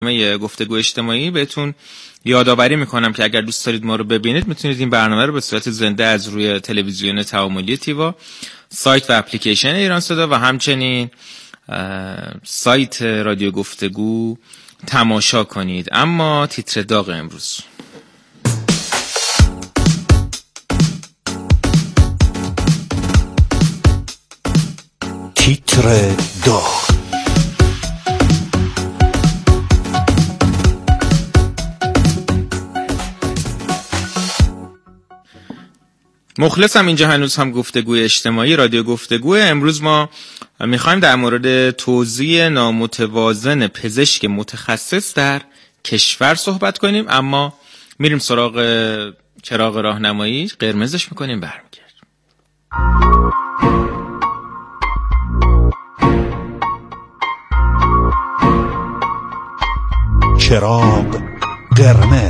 گفتگو اجتماعی بهتون یادآوری میکنم که اگر دوست دارید ما رو ببینید میتونید این برنامه رو به صورت زنده از روی تلویزیون تعاملی تیوا، سایت و اپلیکیشن ایران صدا و همچنین سایت رادیو گفتگو تماشا کنید. اما تیتر داغ امروز: تیتر داغ. مخلصم. اینجا هنوز هم گفتگوی اجتماعی رادیو گفتگو. امروز ما میخوایم در مورد توزیع نامتوازن پزشک متخصص در کشور صحبت کنیم، اما میریم سراغ چراغ راهنمایی، قرمزش میکنیم، برمیگردیم. چراغ قرمز.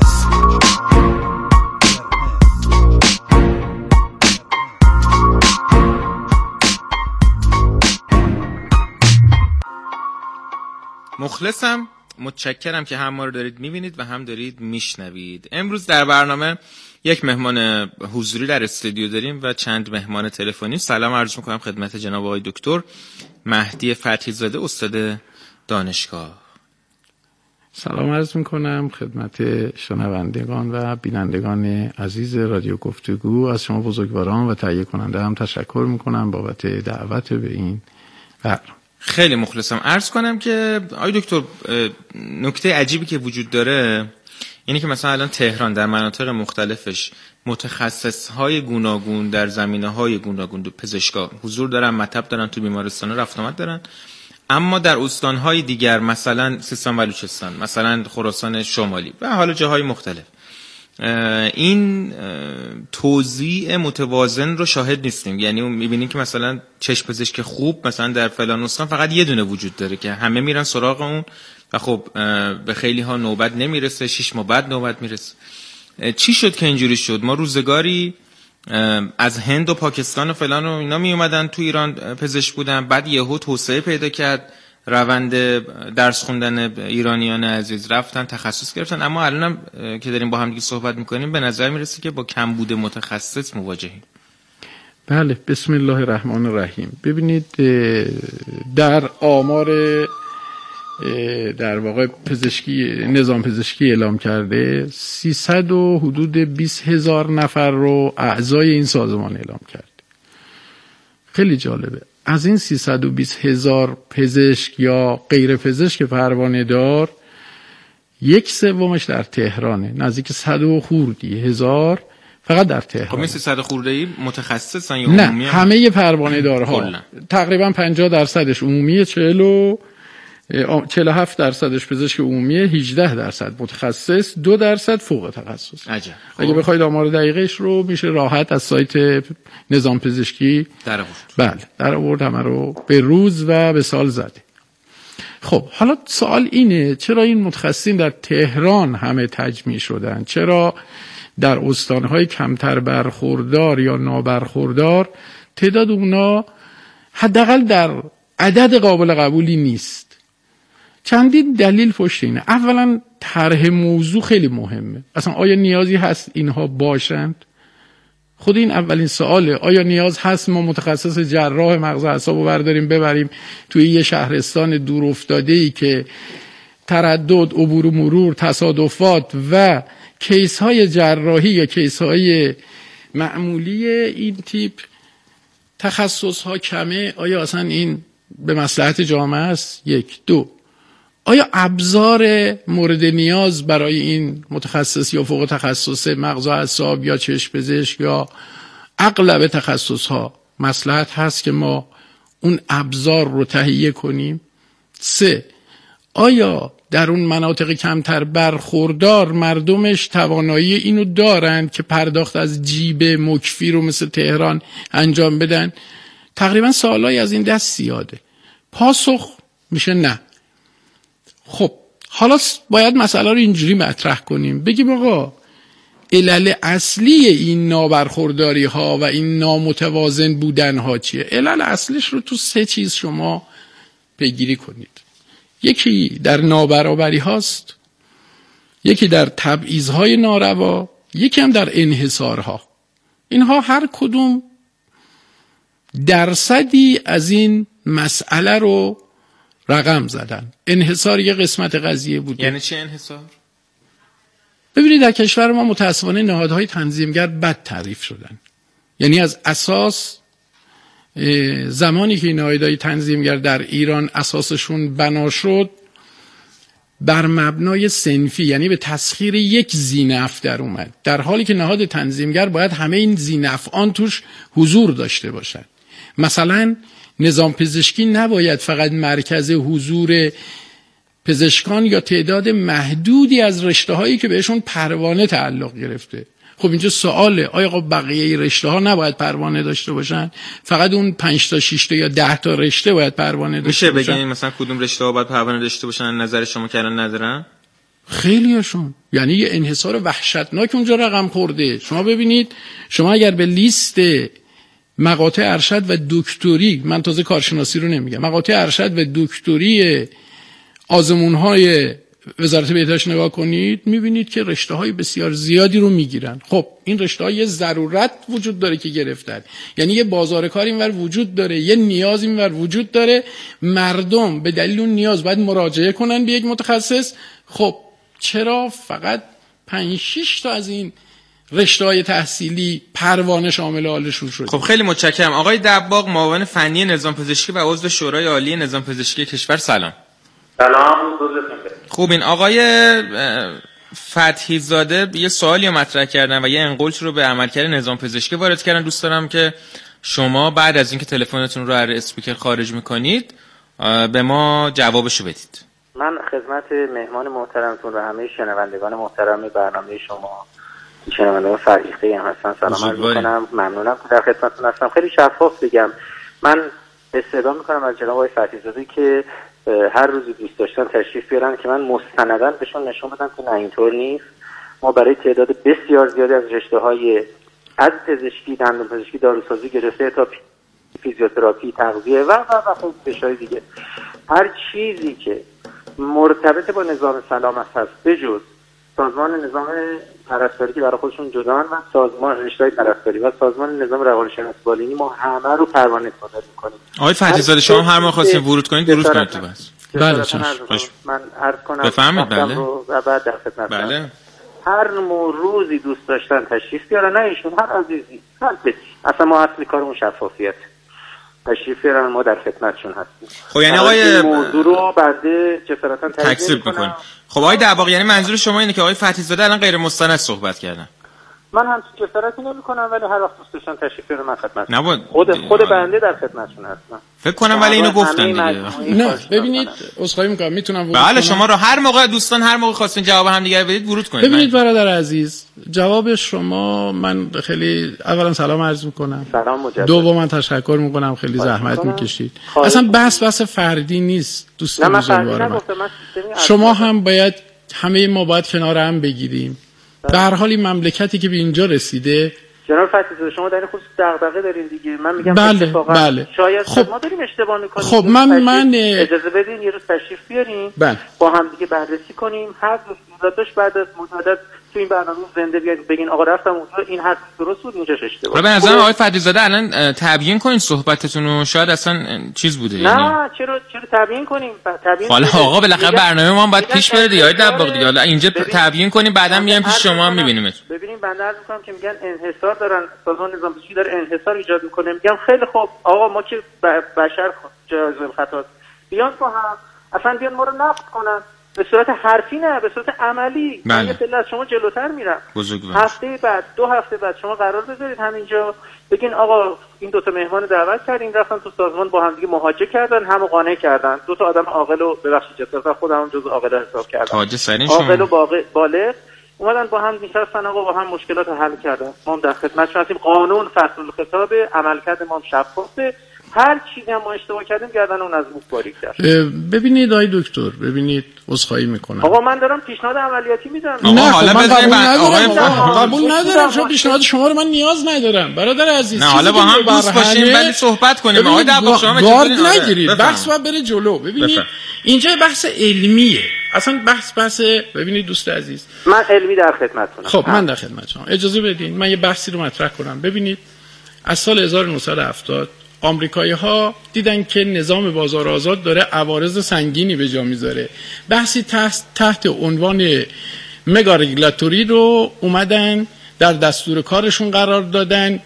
مخلصم، متشکرم که هم ما رو دارید میبینید و هم دارید میشنوید. امروز در برنامه یک مهمان حضوری در استودیو داریم و چند مهمان تلفنی. سلام عرض میکنم خدمت جناب آقای دکتر مهدی فتحی زاده، استاد دانشگاه. سلام عرض میکنم خدمت شنوندگان و بینندگان عزیز رادیو گفتگو. از شما بزرگواران و تهیه کننده هم تشکر میکنم بابت دعوت به این برنامه. خیلی مخلصم. عرض کنم که آقای دکتر، نکته عجیبی که وجود داره اینه که مثلا الان تهران در مناطق مختلفش متخصصهای گوناگون در زمینه‌های گوناگون پزشکا حضور دارن، مطب دارن، تو بیمارستان‌ها رفت آمد دارن، اما در استان‌های دیگر مثلا سیستان بلوچستان، مثلا خراسان شمالی و حالا جاهای مختلف این توزیع متوازن رو شاهد نیستیم. یعنی می‌بینیم که مثلا چشم پزشک خوب مثلا در فلان استان فقط یه دونه وجود داره که همه میرن سراغ اون و خب به خیلی ها نوبت نمیرسه، 6 ماه بعد نوبت میرسه. چی شد که اینجوری شد؟ ما روزگاری از هند و پاکستان و فلان و اینا می اومدن تو ایران پزشک بودن، بعد یهو توسعه پیدا کرد، روند درس خوندن ایرانیان عزیز رفتن تخصص گرفتن، اما الانم که داریم با هم دیگه صحبت میکنیم به نظر میرسه که با کمبود متخصص مواجهیم. بله، بسم الله الرحمن الرحیم. ببینید در آمار در واقع پزشکی، نظام پزشکی اعلام کرده 300 و حدود 20,000 نفر رو اعضای این سازمان اعلام کرده. خیلی جالبه. از این 320,000 پزشک یا غیر پزشک پروانه دار 1/3 در تهرانه، نزدیک 100 و خردی هزار فقط در تهران. خب این 300 خورده‌ای متخصصن یا نه، عمومی؟ همه پروانه دارها تقریبا 50% عمومیه، 47% پزشک عمومیه، 18% متخصص، 2% فوق تخصص. عجب. اگه بخواید آمار دقیقش رو میشه راحت از سایت نظام پزشکی در آورد. بله، در آورد، همه رو به روز و به سال زده. خب حالا سوال اینه چرا این متخصصین در تهران همه تجمیع شدن؟ چرا در استانهای کمتر برخوردار یا نابرخوردار تعداد اونا حداقل در عدد قابل قبولی نیست؟ چندین دلیل پشت اینه. اولا طرح موضوع خیلی مهمه. اصلا آیا نیازی هست اینها باشند؟ خود این اولین سواله. آیا نیاز هست ما متخصص جراح مغز و اعصاب رو برداریم ببریم توی یه شهرستان دور افتاده‌ای که تردد، عبور و مرور، تصادفات و کیس های جراحی یا کیس های معمولی این تیپ تخصص ها کمه؟ آیا اصلا این به مصلحت جامعه است؟ 1. 2. آیا ابزار مورد نیاز برای این متخصص یا فوق تخصص مغز و اعصاب یا چشم پزشک یا اغلب تخصص ها مصلحت هست که ما اون ابزار رو تهیه کنیم؟ 3. آیا در اون مناطق کمتر برخوردار مردمش توانایی اینو دارند که پرداخت از جیب مکفی رو مثل تهران انجام بدن؟ تقریبا سوالای از این دست زیاده. پاسخ میشه نه. خب حالا باید مسئله رو اینجوری مطرح کنیم، بگیم آقا علل اصلی این نابرخورداری ها و این نامتوازن بودن ها چیه؟ علل اصلیش رو تو 3 چیز شما پیگیری کنید. یکی در نابرابری هاست، یکی در تبعیض‌های ناروا، یکی هم در انحصارها. اینها هر کدوم درصدی از این مسئله رو رقم زدن. انحصار یه قسمت قضیه بود. یعنی چه انحصار؟ ببینید در کشور ما متاسفانه نهادهای تنظیمگر بد تعریف شدن. یعنی از اساس زمانی که نهادهای تنظیمگر در ایران اساسشون بنا شد بر مبنای صنفی، یعنی به تسخیر یک ذینفع در اومد، در حالی که نهاد تنظیمگر باید همه این ذینفعان توش حضور داشته باشد. مثلا نظام پزشکی نباید فقط مرکز حضور پزشکان یا تعداد محدودی از رشته‌هایی که بهشون پروانه تعلق گرفته. خب اینجا سواله، آیا بقیه رشته‌ها نباید پروانه داشته باشن؟ فقط اون 5 تا 6 تا یا 10 تا رشته باید پروانه داشته باشن؟ میشه بگین مثلا کدوم رشته‌ها باید پروانه داشته باشن نظر شما که الان ندارن؟ خیلیاشون. یعنی یه انحصار وحشتناک اونجا رقم خورده. شما ببینید، شما اگر به لیست مقاطع ارشد و دکتری، من تازه کارشناسی رو نمیگم، مقاطع ارشد و دکتری آزمون‌های وزارت بهداشت نگاه کنید، میبینید که رشته‌های بسیار زیادی رو میگیرن. خب این رشته‌ها یه ضرورت وجود داره که گرفتن، یعنی یه بازار کار اینور وجود داره، یه نیاز اینور وجود داره، مردم به دلیل اون نیاز باید مراجعه کنن به یک متخصص. خب چرا فقط 5-6 تا از این رشته‌های تحصیلی پروانه شامل حالشون شد؟ خب خیلی متشکرم. آقای دباغ، معاون فنی نظام پزشکی و عضو شورای عالی نظام پزشکی کشور، سلام. سلام. خوب، این آقای فتحی زاده یه سوالی رو مطرح کردن و یه انقلت رو به عملکرد نظام پزشکی وارد کردن. دوست دارم که شما بعد از اینکه تلفنتون رو از اسپیکر خارج میکنید به ما جوابشو بدید. من خدمت مهمان محترمتون و همه شنوندگان محترم برنامه شما، شنوندگان فرهیخته هم هستن، سلام عرض میکنم. ممنونم که در خدمتتون هستم. خیلی شفاف بگم، من استدعا میکنم از جناب آقای فتحی زاده که هر روزی دوست داشتن تشریف بیارن که من مستنداً بهشون نشون بدم که نه اینطور نیست. ما برای تعداد بسیار زیادی از رشته‌های از پزشکی، دندون پزشکی، داروسازی گرفته تا فیزیوتراپی، تغذیه و رشته‌های دیگه، هر چیزی که مرتبط با نظام سلامت هست بجز سازمان نظام پرستاری که برای خودشون جدان و سازمان رشته‌های پرستاری و سازمان نظام روانشناسی بالینی، ما همه رو پروانه صادر می‌کنیم. آقای فتحی زاده، شما هر موقع خواستین ورود کنید ورود کنید تو بس. بله من عرض کنم بفرمایید. بله و بعد در خدمت. بله. هر روزی دوست داشتن تشریف بیارن، نه ایشون، هر عزیزی، هر کسی، اصلا ما اصلی کارمون شفافیت، تشریف بیارن، ما در خدمتشون هستیم. خب یعنی آقای موضوع رو بعد جسارتا تکذیب میکنیم. خب آقای دباغ، یعنی منظور شما اینه که آقای فتحی زاده الان غیر مستند صحبت کردن؟ من هم جسارتی نمی‌کنم، ولی هر وقت دوست داشتن تشریف بیارن من خدمتشون. نبود خود بنده در خدمتشون هستم. فکر کنم ولی اینو گفتن دیگه. نه ببینید، عذرخواهی می‌کنم، میتونم ورود بله کنم؟ شما رو هر موقع دوستان هر موقع خواستین جواب هم دیگه بدید ورود کنید. ببینید برادر عزیز، جواب شما، من خیلی اولا سلام عرض میکنم، سلام مجدد. دوما تشکر میکنم، خیلی زحمت میکشید. اصلا بحث فردی نیست دوستان بزرگوار من. شما هم باید، همه ما باید کنار هم بگیریم. به هر حال این مملکتی که به اینجا رسیده، جناب فتحی زاده شما در این خصوص دغدغه دارین دیگه. من میگم بله. شاید خب ما داریم اشتباه میکنیم. خب من اجازه بدین یه روز تشریف بیارین، بله، با هم دیگه بررسی کنیم. هر روز بعد از مدت تو این برنامه زنده بیاید بگین آقا رفتم اونجا این حرف درست بود، اینجاش اشتباه. به نظر آقای فتحی زاده الان تبیین کنین صحبتتون رو، شاید اصلا چیز بوده. نه چرا تبیین کنیم؟ حالا آقا بالاخره برنامه ما هم باید پیش بره دیگه. آقای دباغ دیگه حالا اینجا تبیین کنیم، بعداً میایم پیش شما هم میبینیم. ببینیم بنده عرض می‌کنم که میگن انحصار دارن، سازمان نظام پزشکی داره انحصار ایجاد میکنه. میگم خیلی خوب آقا، ما که بشر جایزه خطا، بیان با هم اصلا بیان ما رو نقد کنن به صورت حرفی، نه به صورت عملی. من یه پله از شما جلوتر میرم. هفته بعد، 2 هفته بعد شما قرار بذارید همینجا بگین آقا این 2 تا مهمان دعوت کردین، رفتن تو سازمان با هم دیگه مهاجه کردن، همو قانع کردن، 2 تا آدم عاقل و ببخشید جسارتا خودم هم جزء عاقل حساب کردم، عاقل و بالغ اومدن با هم نشستن، آقا با هم مشکلات رو حل کردن. ما هم در خدمتشون هستیم. قانون فصل الخطاب، عملکرد ما هم شفافه. هر چیزی هم ما اشتباه کردیم گردن اون از اون باریک کرد. ببینید آقای دکتر، ببینید عذرخواهی میکنم. آقا من دارم پیشنهاد عملیاتی میدم. نه حالا من قبول ندارم چون پیشنهاد شما رو من نیاز ندارم برادر عزیز. نه حالا با هم دوست باشیم ولی صحبت کنیم. آقای دباغ شما گارد نگیرید، بحث باید بره جلو. ببینید اینجا بحث علمیه، اصلا بحث ببینید دوست عزیز، من علمی در خدمتتونم. خب من در خدمتتونم، اجازه بدین من یه بحثی رو مطرح کنم. ببینید از سال 1970 آمریکایی‌ها دیدن که نظام بازار آزاد داره عوارض سنگینی به جا میذاره، بحثی تحت عنوان مگا رگولاتوری رو اومدن در دستور کارشون قرار دادن.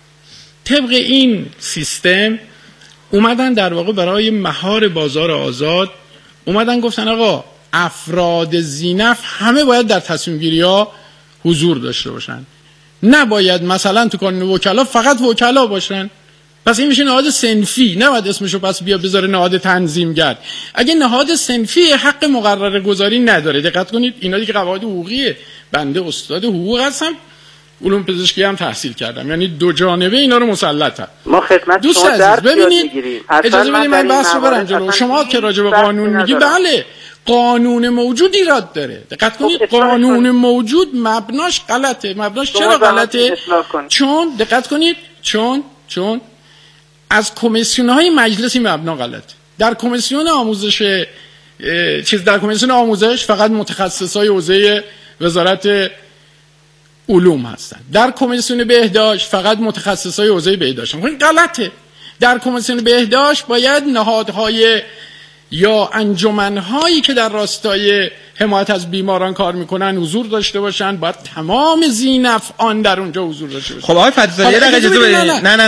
طبق این سیستم اومدن در واقع برای مهار بازار آزاد اومدن گفتن آقا افراد ذینفع همه باید در تصمیم گیری ها حضور داشته باشن، نباید مثلا تو قانون وکلا فقط وکلا باشن. پس این میشه نهاد صنفی، نباید اسمشو پس بیا بذاره نهاد تنظیمگر. اگه نهاد صنفی حق مقرره گذاری نداره، دقت کنید اینا دیگه قواعد حقوقیه. بنده استاد حقوق هستم، علوم پزشکی هم تحصیل کردم، یعنی دو جانبه اینا رو مسلطم. ما خدمت دوست شما عزیز ببینید، اجازه بدید من بحث رو برم جلو. شما که راجع به قانون میگی، بله قانون موجود ایراد داره. دقت کنید قانون موجود مبناش غلطه. مبناش چرا غلطه؟ چون دقت کنید چون از کمیسیون‌های مجلسی مبنا غلطه. در کمیسیون آموزش در کمیسیون آموزش فقط متخصصای حوزه وزارت علوم هستن. در کمیسیون بهداشت فقط متخصصای حوزه بهداشت هستن. این غلطه. در کمیسیون بهداشت باید نهادهای یا انجمن‌هایی که در راستای حمایت از بیماران کار میکنن حضور داشته باشن، باید تمام ذینفعان در اونجا حضور داشته باشن. خب آقای فضلی یه دقیقه اجازه بدید.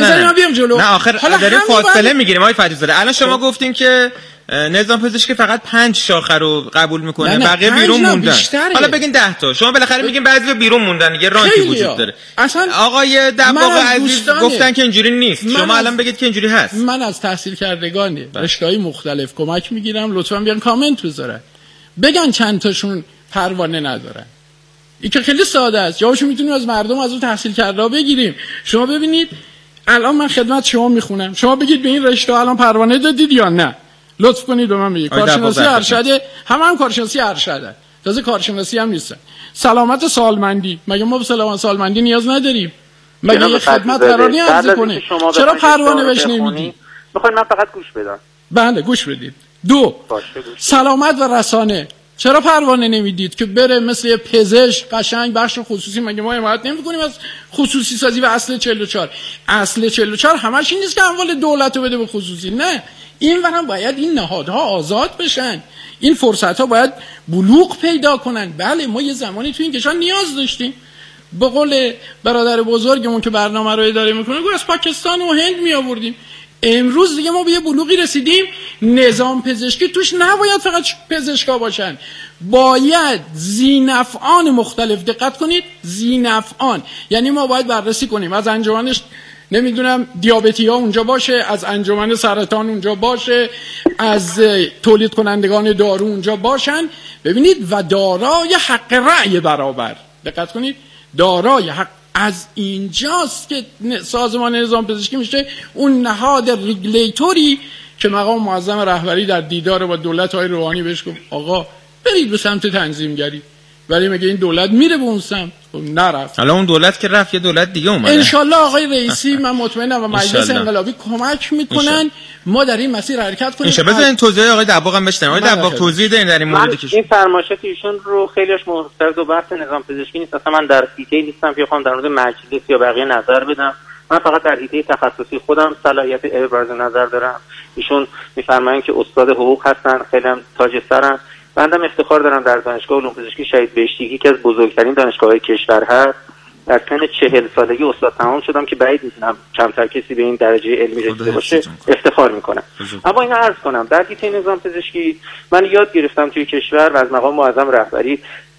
نه آخر داریم فاصله میگیریم آقای فضلی. الان شما گفتین که نظام پزشکی فقط 5 شاخه رو قبول میکنه، بقیه بیرون موندن. حالا بگین 10 تا. شما بالاخره میگین بعضی بیرون موندن، یه رانتی وجود داره. آقای دباغ عزیز گفتن که اینجوری نیست، شما الان بگید که اینجوری هست. من از تحصیل کردگان رشته‌های مختلف کمک میگیرم، لطفا بیان کامنت بذارن بگن چند تاشون پروانه ندارن. این که خیلی ساده است، جوابشو میتونیم از مردم از اون تحصیل کرده بگیریم. شما ببینید الان من خدمت شما میخونم، شما بگید به این رشته الان پروانه دادید یا نه. لطف کنید به من بگید. کارشناسی ارشد، هم کارشناسی ارشد، تازه کارشناسی هم نیست. سلامت سالمندی، مگه ما به سلامت سالمندی نیاز نداریم؟ مگه یه خدمت قرار نیست عرضه کنه؟ چرا پروانه بهش نمیدید؟ میخواید من فقط گوش بدم؟ بله گوش بدید. 2 سلامت و رسانه، چرا پروانه نمیدید که بره مثل پزشک قشنگ بخش خصوصی؟ مگه ما حمایت نمی‌کنیم از خصوصی سازی و اصل 44؟ اصل 44 همش این نیست که اموال دولت رو بده به خصوصی، نه، این ورم باید این نهادها آزاد بشن، این فرصت‌ها باید بلوغ پیدا کنن. بله ما یه زمانی تو این کشور نیاز داشتیم، به قول برادر بزرگمون که برنامه رو اداره میکنه گفت از پاکستان و هند می آوردیم. امروز دیگه ما به یه بلوغی رسیدیم، نظام پزشکی توش نباید فقط پزشکا باشن، باید ذینفعان مختلف. دقت کنید ذینفعان، یعنی ما باید بررسی کنیم از انجمنش نمیدونم دیابتی ها اونجا باشه، از انجمن سرطان اونجا باشه، از تولید کنندگان دارو اونجا باشن. ببینید و دارای حق رأی برابر. دقت کنید دارای حق. از اینجاست که سازمان نظام پزشکی میشه اون نهاد رگولیتوری که مقام معظم رهبری در دیدار با دولت‌های روحانی بهش گفت آقا برید به سمت تنظیمگری، ولی مگه این دولت میره به اون سمت؟ نرفت. حالا اون دولت که رفت یه دولت دیگه اومده. انشالله آقای رئیسی من مطمئنم و مجلس انقلابی کمک میکنن ما در این مسیر حرکت کنیم. میشه بذارین توضیح آقای دباغ هم بشنویم. آقای دباغ توضیح بدین در این موردی که این فرمایشات ایشون رو خیلیش مرتبط با بحث نظام پزشکی نیست. اصلا من در دیتیل نیستم که بخوام در مورد مجلس یا بقیه نظر بدم. من فقط در حیطه تخصصی خودم صلاحیت ابراز نظر دارم. ایشون میفرمایند که استاد حقوق هستن، خیلی هم تاج سرن. بنده افتخار دارم در دانشگاه علوم پزشکی شهید بهشتی که از بزرگترین دانشگاه‌های کشور هست در سن 40 سالگی استاد تمام شدم که بعید می‌دونم کمتر کسی به این درجه علمی رسیده باشه. افتخار می‌کنم. اما اینو عرض کنم در حیطه نظام پزشکی من یاد گرفتم توی کشور و از مقام معظم رهبری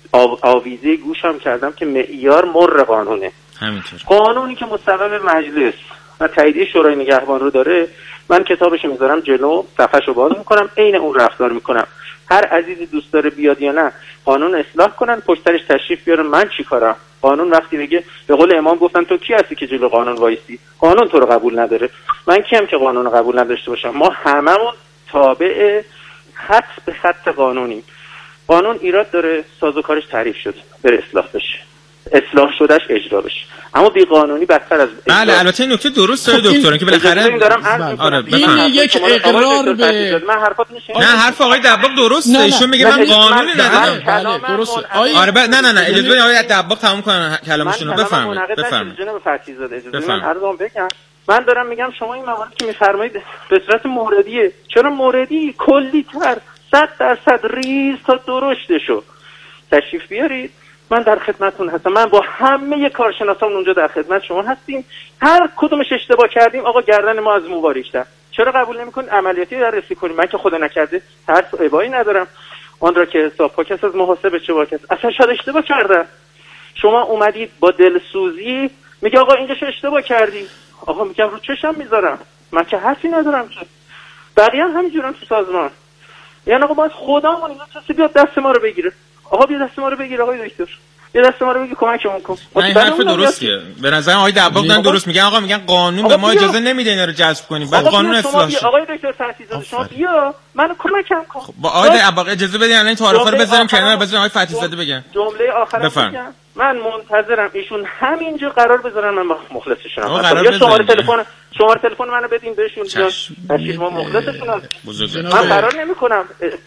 آویزه گوشم کردم که معیار مر قانونه. همینطور. قانونی که مصوب مجلس و تاییدیه شورای نگهبان رو داره، من کتابشو میذارم جلو، صفحه‌شو باز می‌کنم، عین اون رفتار می‌کنم. هر عزیزی دوست داره بیاد یا نه قانون اصلاح کنن، پشت سرش تشریف بیارن، من چیکارم؟ قانون وقتی بگه به قول امام گفتن تو کی هستی که جلو قانون وایسی؟ قانون تو رو قبول نداره. من کیم که قانون رو قبول نداشته باشم؟ ما هممون تابع خط به خط قانونیم. قانون ایراد داره، سازوکارش تعریف شد، بره اصلاح بشه، اصلاح شدهش اجرا بشه. اما بی قانونی بدتر از بله البته این نکته درسته دکتر که بالاخره این یک اقرار به من حرفاتون نه حرف آقای دباغ درسته. ایشون میگه من قانونی ندارم. بله درسته. آره نه اجازه بدید آقای دباغ تموم کنن کلامشون رو. بفرمایید. جناب فتحی‌زاده من عرضم بگم. من دارم میگم شما این موارد که میفرمایید به صورت موردیه. چرا موردی؟ کلی تر 100% ریز تا درشتشو تشریف بیارید. من در خدمتتون هستم. من با همه کارشناسان اونجا در خدمت شما هستیم. هر کدومش اشتباه کردیم آقا گردن ما از مو واریشتر. چرا قبول نمی‌کنید عملیاتی بررسی کنیم؟ من که خدا نکرده ترس و ابایی ندارم. آن را که حساب پاک است از محاسبه چه باک است. اصلا شاید اشتباه کردم. شما اومدید با دلسوزی میگه آقا اینجاش اشتباه کردی. آقا میگم رو چشم میذارم. من که حرفی ندارم که. بقیه هم همینجورن تو سازمان. یعنی آقا باید خدامون اینا کسی بیاد دست ما رو بگیره. آقا بیا دست ما رو بگیر آقای دکتر. بیا دست ما رو بگیر کمکمون کن. این حرف درستیه. به نظر آقای دباغ دارن درست میگن. آقا میگن قانون به ما اجازه نمیده اینا رو جذب کنیم. بعد قانون اصلاح شه. آقای دکتر فتحی‌زاده شما بیا منو کمکم کن. با آقای دباغ اجازه بدین الان این تعارفا رو بذاریم کنار بذاریم آقای فتحی‌زاده بگن. جمله آخرم بگم. من منتظرم ایشون همینجا قرار بذارن من مخلصشونم. یا شماره تلفن منو بدین بهشون بیان ما مخلصشونم. من قرار نمیکنم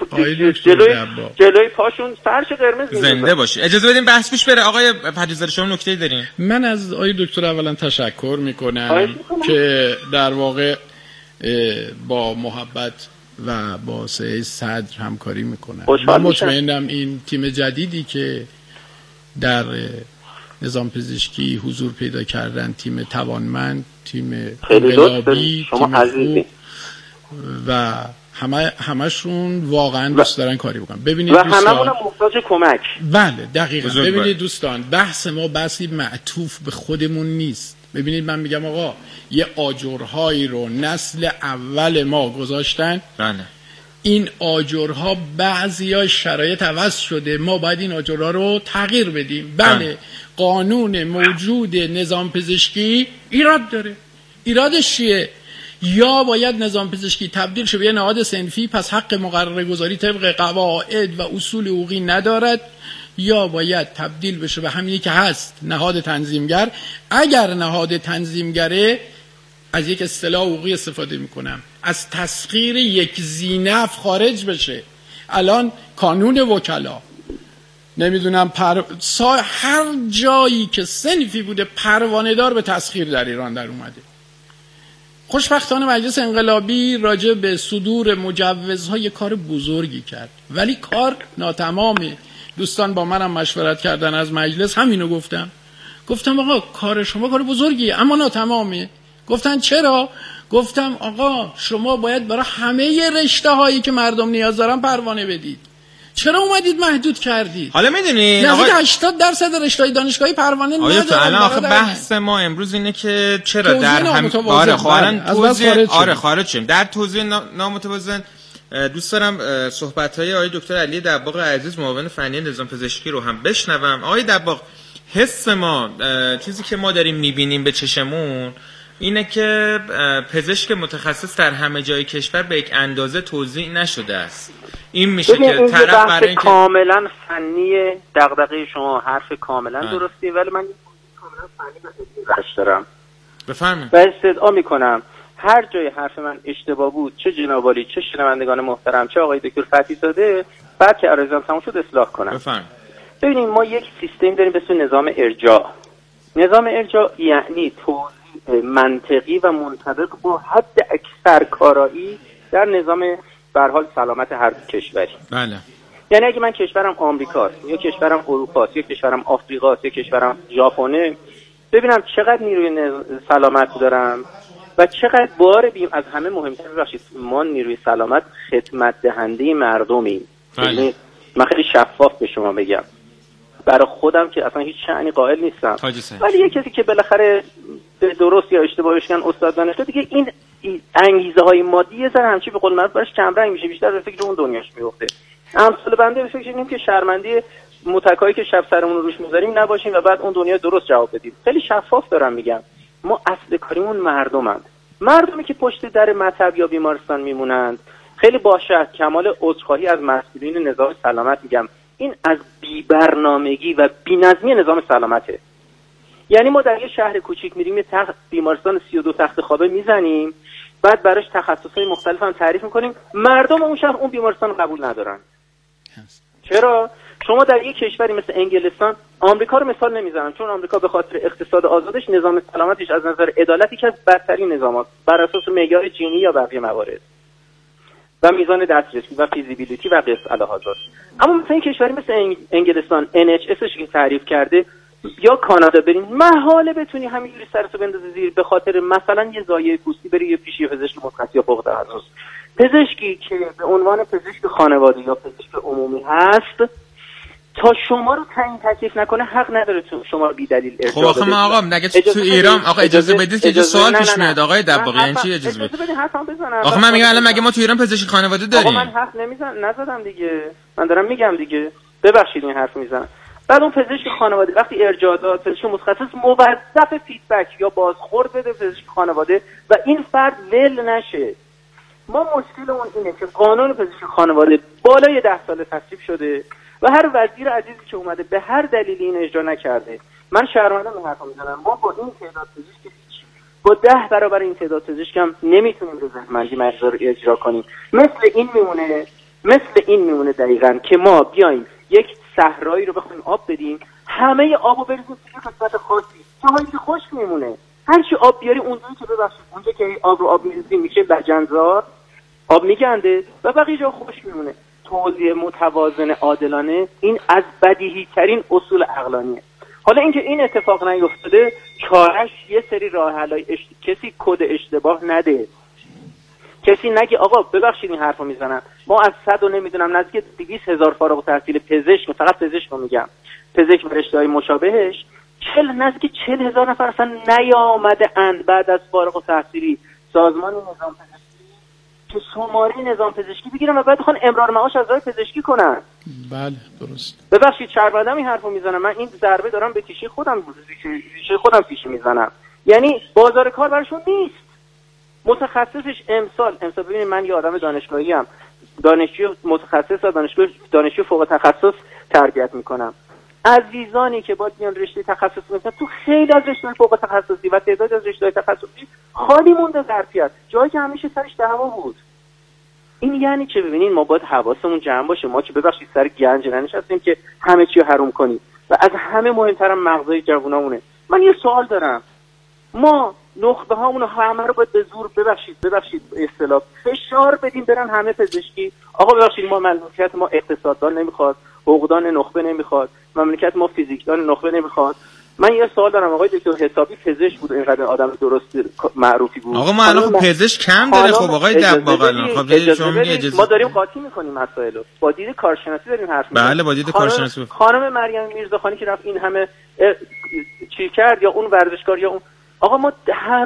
جلوی پاشون فرش قرمز زنده باشه. اجازه بدین بحث پیش بره. آقای فتحی‌زاده شما نکته‌ای دارین؟ من از آقای دکتر اولا تشکر میکنم که در واقع با محبت و با سعی صدر همکاری میکنن. من مطمئنم این تیم جدیدی که در نظام پزشکی حضور پیدا کردن، تیم توانمند، تیم انقلابی، تیم خوب و همشون واقعا دوست دارن کاری بکنن. ببینید و هممون محتاج کمک. بله دقیقاً. ببینید دوستان بحث ما بحثی معطوف به خودمون نیست. ببینید من میگم آقا یه آجرهایی رو نسل اول ما گذاشتن. بله. این آجرها بعضیا شرایط عوض شده، ما باید این آجرها رو تغییر بدیم. بله قانون موجود نظام پزشکی ایراد داره. ایرادش چیه؟ یا باید نظام پزشکی تبدیل شه به یه نهاد صنفی، پس حق مقرره گذاری طبق قواعد و اصول حقوقی ندارد، یا باید تبدیل بشه به همینی که هست، نهاد تنظیمگر. اگر نهاد تنظیمگره، از یک اصطلاح حقوقی استفاده میکنم، از تسخیر یک ذینفع خارج بشه. الان کانون وکلا نمیدونم هر جایی که صنفی بوده پروانه دار به تسخیر در ایران در اومده. خوشبختانه مجلس انقلابی راجع به صدور مجوزهای کار بزرگی کرد، ولی کار ناتمامه. دوستان با منم مشورت کردن از مجلس، همینو گفتم آقا کار شما کار بزرگیه اما ناتمامه. گفتن چرا؟ گفتم آقا شما باید برای همه رشته هایی که مردم نیاز دارن پروانه بدید. چرا اومدید محدود کردید؟ حالا میدونید نزدیک 80% رشته‌های دانشگاهی پروانه ندارن. الان آخه بحث ما امروز اینه که چرا در خارج شیم. در توضیح نامتوازن دوست دارم صحبت‌های آقای دکتر علی دباغ عزیز معاون فنی نظام پزشکی رو هم بشنوم. آقای دباغ حس ما، چیزی که ما داریم می‌بینیم به چشمون اینه که پزشک متخصص در همه جای کشور به یک اندازه توزیع نشده است. این میشه که طرف برای اینکه کاملا فنی دغدغه شما حرف کاملا درستی، ولی من کاملا فنی دارم. بفرمایید. و استدعا میکنم هر جای حرف من اشتباه بود، چه جناب عالی، چه شنوندگان محترم، چه آقای دکتر فتحی‌زاده، بعد که عرضم تموم شد اصلاح کنم. بفرمایید. ببینید ما یک سیستم داریم به اسم نظام ارجاع. نظام ارجاع یعنی توزیع منطقی و منطبق با حد اکثر کارایی در نظام به هر حال سلامت هر کشوری. بله. یعنی اگه من کشورم آمریکاست یا کشورم اروپاست یا کشورم آفریقاست یا کشورم ژاپنه، ببینم چقدر نیروی سلامت دارم و چقدر بار بیم. از همه مهمتر ببخشید ما نیروی سلامت خدمت دهنده مردمیم. بله. من خیلی شفاف به شما بگم، برای خودم که اصلا هیچ شأنی قائل نیستم، ولی یه کسی که بالاخره درست یا اشتباه بشکن استاد دانشگاه دیگه، این انگیزه های مادی یه ذره همچی به قول معروف براش کم رنگ میشه، بیشتر به فکر اون دنیاش میفته. امثال بنده به فکر اینیم که شرمنده متکایی که شب سرمون رو روش میذاریم نباشیم و بعد اون دنیا درست جواب بدیم. خیلی شفاف دارم میگم. ما اصل کاریمون مردمی که پشت در مطب یا بیمارستان میمونند. خیلی باشه کمال عذرخواهی از مسئولین نظام سلامت میگم، این از بی‌برنامگی و بی‌نظمی نظام سلامته. یعنی ما در یه شهر کوچیک میریم یه بیمارستان 32 تخت خوابه میزنیم، بعد براش تخصصهای مختلف هم تعریف میکنیم، مردم اون شهر اون بیمارستان قبول ندارن. چرا؟ شما در یک کشوری مثل انگلستان، آمریکا رو مثال نمیزنم چون آمریکا به خاطر اقتصاد آزادش نظام سلامتش از نظر عدالتی که از بدترین نظامات بر اساس معیار جینی یا بقیه موارد و میزان دسترسی و فیزیبیلیتی و قص الهازات. اما مثلا این کشوری مثل انگلستان NHSش که تعریف کرده یا کانادا برین محاله بتونی همینجوری سرتو بندازی زیر به خاطر مثلا یه زایه پوستی بری یه پیش یه پزشک متخصص یا فوق تخصص. پزشکی که به عنوان پزشک خانواده یا پزشک عمومی هست تا شما رو تعیین تکلیف نکنه حق نداره تو شما رو بی دلیل ارجاع بده. خب آخه ما آقا نگه تو ایران آقا اجازه بدید که سوال پیش میاد آقای دباغی، یعنی چی اجازه بدید؟ آخه من میگم الان مگه ما تو ایران پزشک خانواده داریم؟ آقا من حرف نزدم دیگه، من دارم میگم دیگه، ببخشید این حرف میزنم. بعد اون پزشک خانواده وقتی ارجاع داد، پزشک متخصص موظف فیدبک یا بازخورد بده پزشک خانواده و این فرد ول نشه. ما مشکلمون اینه که قانون پزشک خانواده بالای 10 سال تصویب شده و هر وزیر عزیزی که اومده به هر دلیلی این اجرا نکرده. من شرمنده این حرفا میزنم. ما با این تعداد پزشک با 10 برابر این تعداد پزشک هم نمیتونیم رضایتمندی مریض رو اجرا کنیم. مثل این میمونه دقیقاً که ما بیایم یک صحرایی رو بخوایم آب بدیم، همه آبو بریزیم توی قسمت خاصی جایی که خشک میمونه. هر چی آب بیاری اونجایی که ببخشید اونجا که آب رو آب می‌ریزیم میشه لجنزار، آب میگنده و بقیه جا خشک میمونه. توزیع متوازن عادلانه این از بدیهی ترین اصول عقلانیه. حالا اینکه این اتفاق نیفتاده چارش یه سری راه حلای کسی کد اشتباه نده، کسی نگه آقا ببخشید این حرفو میزنم ما از 100 و نمیدونم نزدیک 200,000 فارغ التحصیل پزشک، فقط پزشک رو میگم، پزشک و رشته‌های مشابهش نزدیک 40,000 نفر اصلا نیامده اند بعد از فارغ التحصیلی سازمان نظام پزشکی که شماره نظام پزشکی بگیرن و بعد بخوان امرار معاش از راه پزشکی کنن. بله درست. ببخشید شرمندم این حرفو میزنم، من این ضربه دارم به تیشه خودم پیش میزنم. یعنی بازار کار براشون نیست. متخصصش امسال ببینید من یه آدم دانشگاهی ام، دانشجو متخصص و دانشجو فوق تخصص تربیت میکنم. عزیزانی که باید میان رشته تخصص میکنن تو خیلی از رشته فوق تخصصی و تعداد از رشته تخصصی خالی مونده ظرفیت، جایی که همیشه سرش دعوا بود. این یعنی چه؟ ببینید ما باید حواسمون جمع باشه، ما که ببخشید سر گنج ننشستیم که همه چی رو حروم کنیم و از همه مهمترم مغزای جوونامونه. من یه سوال دارم، ما نخبه هامون همه رو باید به زور ببخشید اصطلاح فشار بدیم برن همه پزشکی؟ آقا ببخشید ما مملکت ما اقتصاددان نمیخواد، حقوقدان نخبه نمیخواد، مملکت ما فیزیکدان نخبه نمیخواد. من یه سوال دارم، آقای دکتر حسابی پزشک بود، اینقدر آدم درست معروفی بود. آقا ما الان پزشک کم داره. خب آقای دباغ خب شما اجازه ما داریم قاطی میکنیم مسائلو، با دید کارشناسی داریم حرف میزنیم. بله با دید کارشناسی. خانم مریم میرزاخانی که رفت این همه چی کرد، یا اون ورزشکار یا اون، آقا ما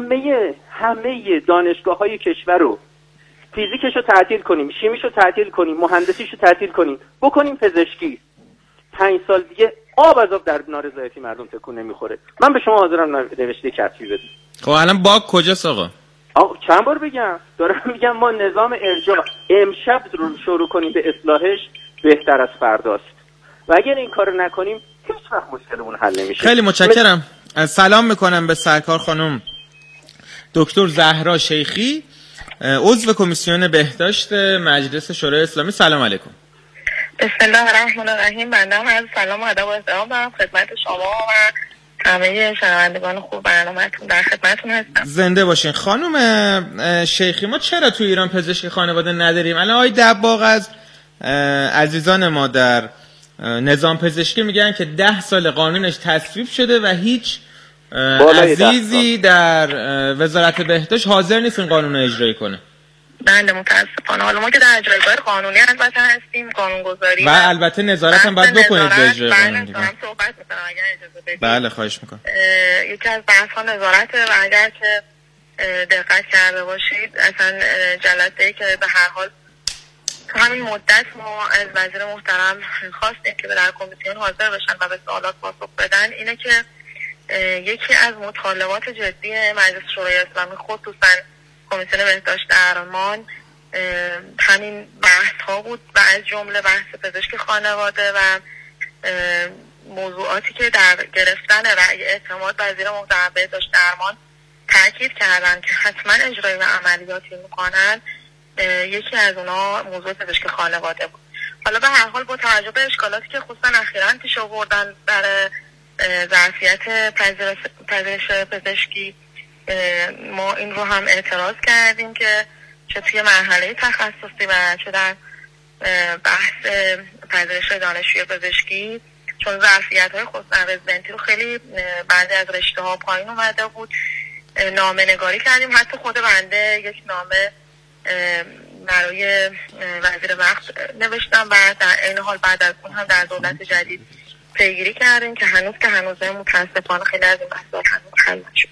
همه دانشگاه‌های کشور رو فیزیکش رو تعطیل کنیم، شیمیش رو تعطیل کنیم، مهندسیش رو تعطیل کنیم، بکنیم پزشکی، 5 سال دیگه آب از آب در نارضایتی مردم تکون نمیخوره. من به شما حاضرم نوشته کتبی بدم. خب الان باگ کجاست آقا چند بار بگم؟ دارم میگم ما نظام ارجاع امشب رو شروع کنیم به اصلاحش بهتر از فرداست و اگر این کارو نکنیم هیچ وقت مشکلمون حل نمیشه. خیلی متشکرم. سلام میکنم به سرکار خانم دکتر زهرا شیخی، عضو کمیسیون بهداشت مجلس شورای اسلامی. سلام علیکم. بسم الله الرحمن الرحیم. بنده هم از سلام و ادب و احترام دارم خدمت شما و همه شنوندگان خوب برنامه‌تون، در خدمتتون هستم. زنده باشین. خانم شیخی ما چرا تو ایران پزشک خانواده نداریم؟ الان آقای دباغ از عزیزان ما در نظام پزشکی میگن که 10 سال قانونش تصویب شده و هیچ عزیزی در وزارت بهداشت حاضر نیست این قانون رو اجرایی کنه. بله متاسفانه. حالا ما که در اجرایگاه قانونی البته هستیم، قانونگذاری و البته نظارت هم باید بکنید به اجرای قانون دیگه. بله صحبت می‌کنم اگر اجازه بدید. بله خواهش می‌کنم. یکی از بحث‌ها نظارته و اگر که دقت کرده باشید اصلا جلسه‌ای که به هر حال تو همین مدت ما از وزیر محترم خواستیم که در کمیسیون حاضر بشن و به سوالات پاسخ بدن. اینه که یکی از مطالبات جدی مجلس شورای اسلامی خصوصا کمیسیون بهداشت درمان همین بحث ها بود و از جمله بحث پزشک خانواده و موضوعاتی که در گرفتن رأی اعتماد وزیر محترم بهداشت درمان تاکید کردن که حتما اجرایی و عملیاتی میکنن. یکی از اونا موضوع پزشک خانواده بود. حالا به هر حال با توجه به اشکالاتی که خصوصا اخیراً پیش آوردن در ظرفیت پذیرش پزشکی، ما این رو هم اعتراض کردیم که چه توی مرحله تخصصی و چه در بحث پذیرش دانشجوی پزشکی، چون ظرفیت‌های خصوصا رزیدنتی رو خیلی بعضی از رشته‌ها پایین اومده بود، نامه نگاری کردیم. حتی خود بنده یک نامه برای وزیر وقت نوشتم و در این حال بعد از اون هم در دولت جدید پیگیری کردیم که هنوزه متاسفانه خیلی از این مسائل هنوز حل نشده.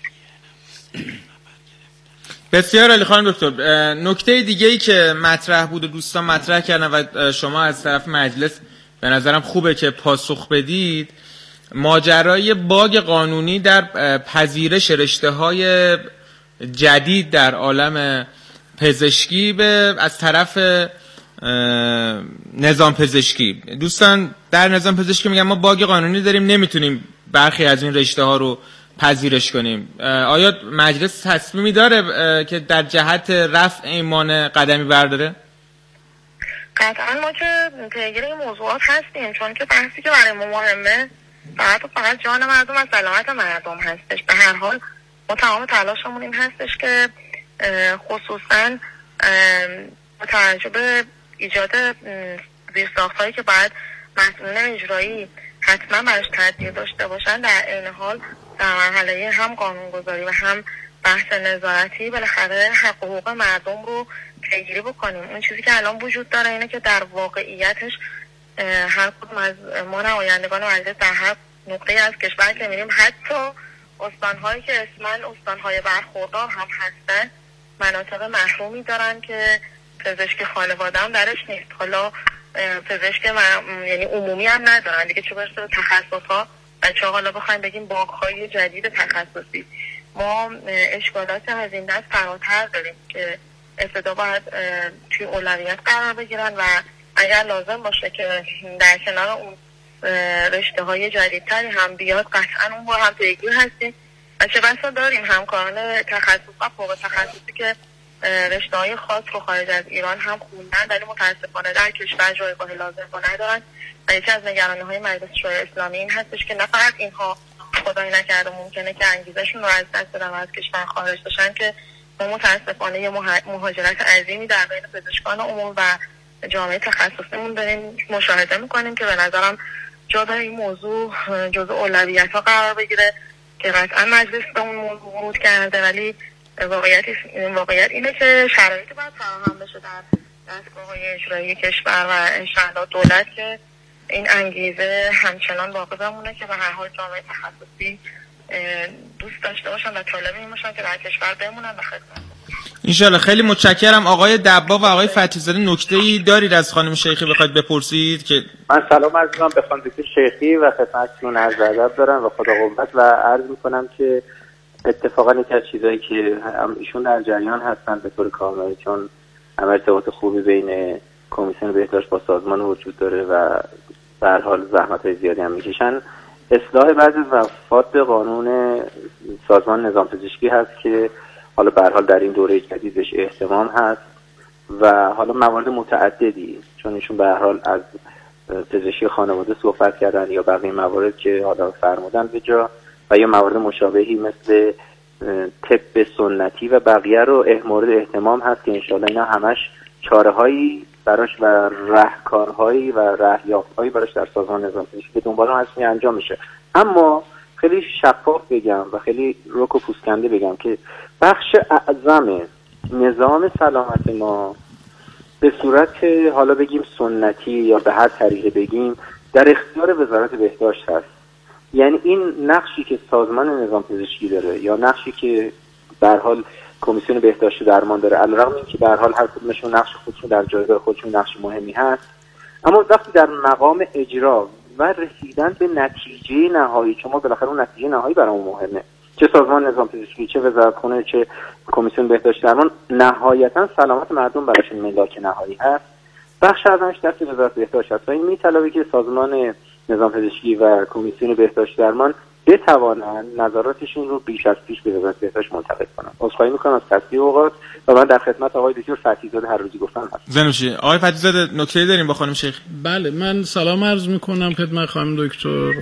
بسیار عالی خانم دکتر. نکته دیگه‌ای که مطرح بود و دوستان مطرح کردن و شما از طرف مجلس به نظرم خوبه که پاسخ بدید، ماجرای باگ قانونی در پذیرش رشته‌های جدید در عالم پزشکی از طرف نظام پزشکی. دوستان در نظام پزشکی میگن ما باگ قانونی داریم، نمیتونیم برخی از این رشته ها رو پذیرش کنیم. آیا مجلس تصمیمی داره که در جهت رفع این مانع قدمی برداره؟ قطعا ما که پیگیر این موضوعات هستیم، چون که بحثی که برای ما مهمه فقط جان مردم و سلامت مردم هستش. به هر حال ما تمام تلاشمون این هستش که خصوصا با توجه به ایجاد زیرساخت‌هایی که باید مسئولین اجرایی حتما براش تدبیر داشته باشن، در این حال در مرحله هم قانونگذاری و هم بحث نظارتی بالاخره حق و حقوق مردم رو پیگیری بکنیم. اون چیزی که الان وجود داره اینه که در واقعیتش هر کدوم از ما نمایندگان مجلس در هر نقطه از کشور که میریم، حتی استان‌هایی که اسماً استان‌های برخوردار هم هستن، مناطق محرومی دارن که پزشک خانواده هم درش نیست. حالا پزشک یعنی عمومی هم ندارن دیگه، چه برسه به تخصص‌ها و چه حالا بخوایم بگیم باغ‌های جدید تخصصی. ما اشکالات از این دست فراتر داریم که ابتدا باید توی اولویت قرار بگیرن و اگر لازم باشه که در کنار اون رشته‌های جدیدتری هم بیاد، قطعا اون رو هم پیگیر هستیم و چه بسا داریم همکاران تخصص و فوق تخصصی که رشته‌های خاص رو خارج از ایران هم خوندن ولی متاسفانه در کشور جایگاه لازم رو ندارن و یکی از نگرانی‌های مجلس شورای اسلامی این هستش که نه فقط اینها خدای نکرده ممکنه که انگیزشون رو از دست بدن و از کشور خارج بشن، که ما متاسفانه یه مهاجرت عظیمی در بین پزشکان عموم و جامعه تخصصیمون داریم مشاهده میکنیم که به نظرم جا داره این موضوع جزء اولویت‌ها قرار بگیره که قطعا مجلس به اون موضوع ورود کرده، ولی واقعیت اینه که شرایطی باید فراهم بشه در دستگاه‌های اجرایی کشور و انشاءالله دولت که این انگیزه همچنان باقی بمونه که به هر حال جامعه تخصصی دوست داشته باشن و طالب این باشن که در کشور بمونن و خدمت. انشالله. خیلی متشکرم. آقای دبا و آقای فتحی‌زاده نکته‌ای دارید از خانم شیخی بخواید بپرسید؟ که من سلام عرض می‌کنم به خانم شیخی و خدمتتون عرض ادب دارم و خدا قوت و عرض می‌کنم که اتفاقا یکی از چیزایی که ایشون در جریان هستن به طور کامل، چون هم ارتباط خوبی بین کمیسیون بهداشت با سازمان وجود داره و به هر حال زحمت‌های زیادی هم می‌کشن، اصلاح بعضی وفات به قانون سازمان نظام پزشکی هست که حالا به هر حال در این دوره جدید بهش اهتمام هست و حالا موارد متعددی، چون ایشون به هر حال از پزشکی خانواده صحبت کردن یا بقیه موارد که حالا فرمودن به جا و یا موارد مشابهی مثل طب سنتی و بقیه رو مورد اهتمام هست که انشاءالله اینا همش چاره‌هایی براش و راهکارهایی و راهیافت‌هایی براش در سازمان نظام پزشکی به دنبال هست انجام میشه. اما خیلی شفاف بگم و خیلی رک و پوسکنده بگم که بخش اعظم نظام سلامت ما به صورت حالا بگیم سنتی یا به هر طریقه بگیم در اختیار وزارت بهداشت هست. یعنی این نقشی که سازمان نظام پزشکی داره یا نقشی که به هر حال کمیسیون بهداشت درمان داره، علیرغم اینکه به هر حال هر کدومشون نقش خودشون در جایگاه خودشون نقش مهمی هست، اما وقتی در مقام اجرا و رسیدن به نتیجه نهایی، چون ما بالاخره اون نتیجه نهایی برامون مهمه، چه سازمان نظام پزشکی، چه وزارتخونه، چه کمیسیون بهداشت درمان، نهایتا سلامت مردم براشون ملاک نهایی هست، بخش ازش دست وزارت بهداشت هست و این میطلبه که سازمان نظام پزشکی و کمیسیون بهداشت درمان بتوانند نظراتشون رو بیش از پیش به وزارت بهداشت منتقل کنن. عذرخواهی میکنم از تقصیر اوقات و من در خدمت آقای دکتر فتحی‌زاده هر روزی گفتم هست. زنوشی آقای فتحی‌زاده نکته‌ای داریم با خانم شیخ؟ بله، من سلام عرض میکنم خدمت خانم دکتر.